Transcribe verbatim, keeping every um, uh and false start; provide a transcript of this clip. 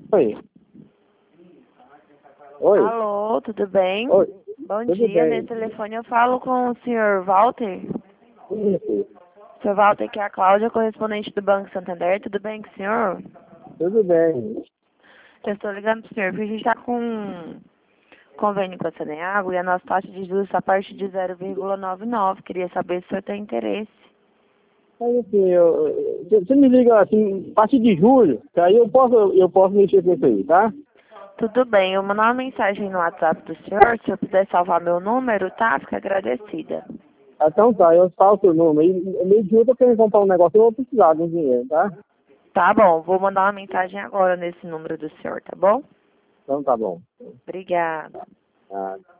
Oi. Oi. Alô, tudo bem? Oi. Bom Tudo dia, bem? nesse telefone eu falo com o senhor Walter. Isso. senhor Walter, que é a Cláudia, correspondente do Banco Santander. Tudo bem com o senhor? Tudo bem. Eu estou ligando para o senhor porque a gente está com um convênio com a Saneago e a nossa taxa de juros está a partir de zero vírgula noventa e nove. Queria saber se o senhor tem interesse. Mas assim, eu, eu- você você me liga assim, a partir de julho, que aí eu posso, eu posso mexer com isso aí, tá? Tudo bem, eu vou mandar uma mensagem no WhatsApp do senhor. Se eu puder salvar meu número, tá? Fico agradecida. Então tá, eu falo o seu número. E meio de julho eu tô querendo comprar um negócio, eu vou precisar de um dinheiro, tá? Tá bom, vou mandar uma mensagem agora nesse número do senhor, tá bom? Então tá bom. Obrigada. Ah.